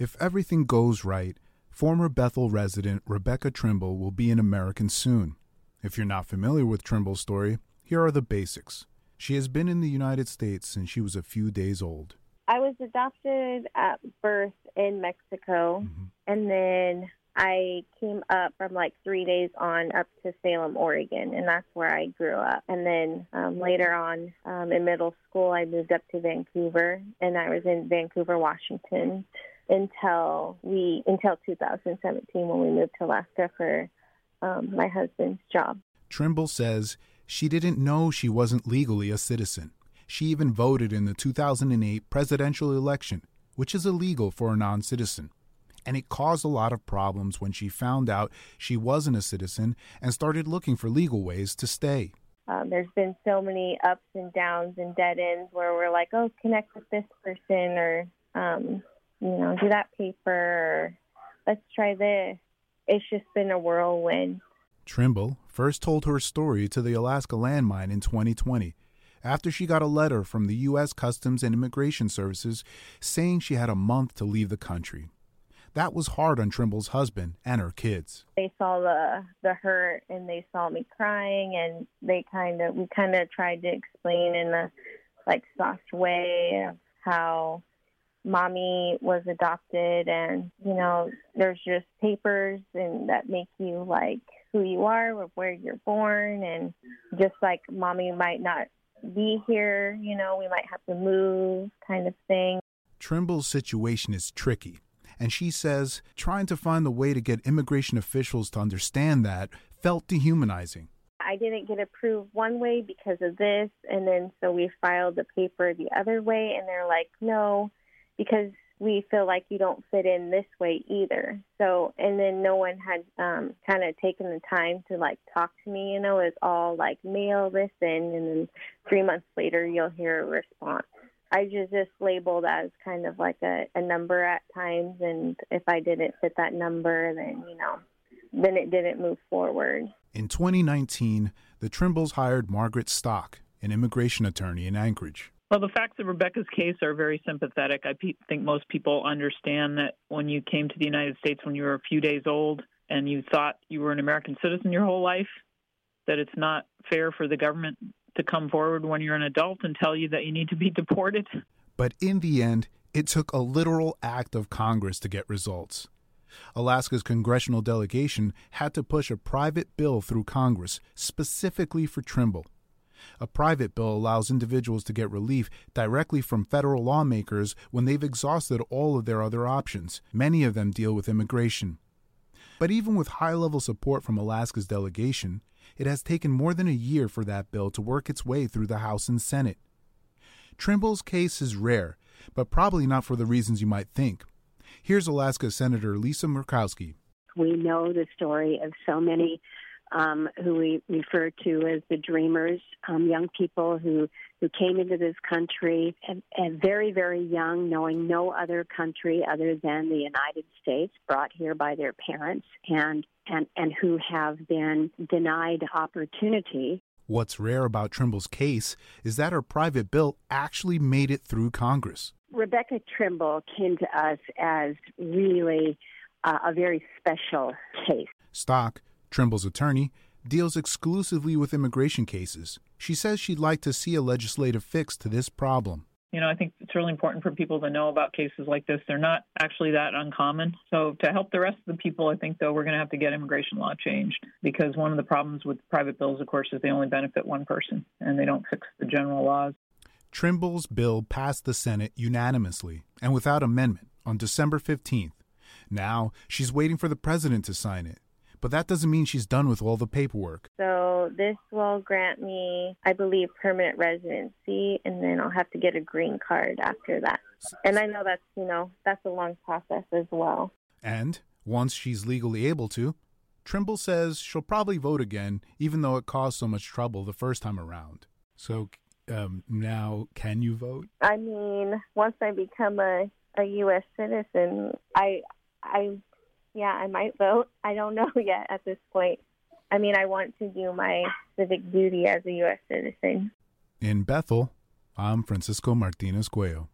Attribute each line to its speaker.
Speaker 1: If everything goes right, former Bethel resident Rebecca Trimble will be an American soon. If you're not familiar with Trimble's story, here are the basics. She has been in the United States since she was a few days old.
Speaker 2: I was adopted at birth in Mexico, and then I came up from 3 days on up to Salem, Oregon, and that's where I grew up. And then later on in middle school, I moved up to Vancouver, and I was in Vancouver, Washington until 2017 when we moved to Alaska for my husband's job.
Speaker 1: Trimble says she didn't know she wasn't legally a citizen. She even voted in the 2008 presidential election, which is illegal for a non-citizen. And it caused a lot of problems when she found out she wasn't a citizen and started looking for legal ways to stay.
Speaker 2: There's been so many ups and downs and dead ends where we're like, oh, connect with this person or, do that paper or let's try this. It's just been a whirlwind.
Speaker 1: Trimble first told her story to the Alaska landmine in 2020 after she got a letter from the U.S. Customs and Immigration Services saying she had a month to leave the country. That was hard on Trimble's husband and her kids.
Speaker 2: They saw the hurt and they saw me crying, and we kind of tried to explain in a soft way of how mommy was adopted, and there's just papers and that make you who you are, where you're born, and just mommy might not be here, we might have to move kind of thing.
Speaker 1: Trimble's situation is tricky, and she says trying to find a way to get immigration officials to understand that felt dehumanizing.
Speaker 2: I didn't get approved one way because of this, and then so we filed the paper the other way, and they're like, no, because we feel like you don't fit in this way either. So, and then no one had kind of taken the time to talk to me, it's all mail this in, and then 3 months later you'll hear a response. I just labeled as kind of a number at times, and if I didn't fit that number, then it didn't move forward.
Speaker 1: In 2019, the Trimbles hired Margaret Stock, an immigration attorney in Anchorage.
Speaker 3: Well, the facts of Rebecca's case are very sympathetic. I think most people understand that when you came to the United States when you were a few days old and you thought you were an American citizen your whole life, that it's not fair for the government to come forward when you're an adult and tell you that you need to be deported.
Speaker 1: But in the end, it took a literal act of Congress to get results. Alaska's congressional delegation had to push a private bill through Congress specifically for Trimble. A private bill allows individuals to get relief directly from federal lawmakers when they've exhausted all of their other options. Many of them deal with immigration. But even with high-level support from Alaska's delegation, it has taken more than a year for that bill to work its way through the House and Senate. Trimble's case is rare, but probably not for the reasons you might think. Here's Alaska Senator Lisa Murkowski.
Speaker 4: We know the story of so many who we refer to as the dreamers, young people who came into this country and very, very young, knowing no other country other than the United States, brought here by their parents, and who have been denied opportunity.
Speaker 1: What's rare about Trimble's case is that her private bill actually made it through Congress.
Speaker 4: Rebecca Trimble came to us as really a very special case.
Speaker 1: Stock, Trimble's attorney, deals exclusively with immigration cases. She says she'd like to see a legislative fix to this problem.
Speaker 3: I think it's really important for people to know about cases like this. They're not actually that uncommon. So to help the rest of the people, I think, though, we're going to have to get immigration law changed, because one of the problems with private bills, of course, is they only benefit one person and they don't fix the general laws.
Speaker 1: Trimble's bill passed the Senate unanimously and without amendment on December 15th. Now she's waiting for the president to sign it. But that doesn't mean she's done with all the paperwork.
Speaker 2: So this will grant me, I believe, permanent residency, and then I'll have to get a green card after that. And I know that's a long process as well.
Speaker 1: And once she's legally able to, Trimble says she'll probably vote again, even though it caused so much trouble the first time around. So now, can you vote?
Speaker 2: I mean, once I become a U.S. citizen, I might vote. I don't know yet at this point. I mean, I want to do my civic duty as a U.S. citizen.
Speaker 1: In Bethel, I'm Francisco Martinez Cuello.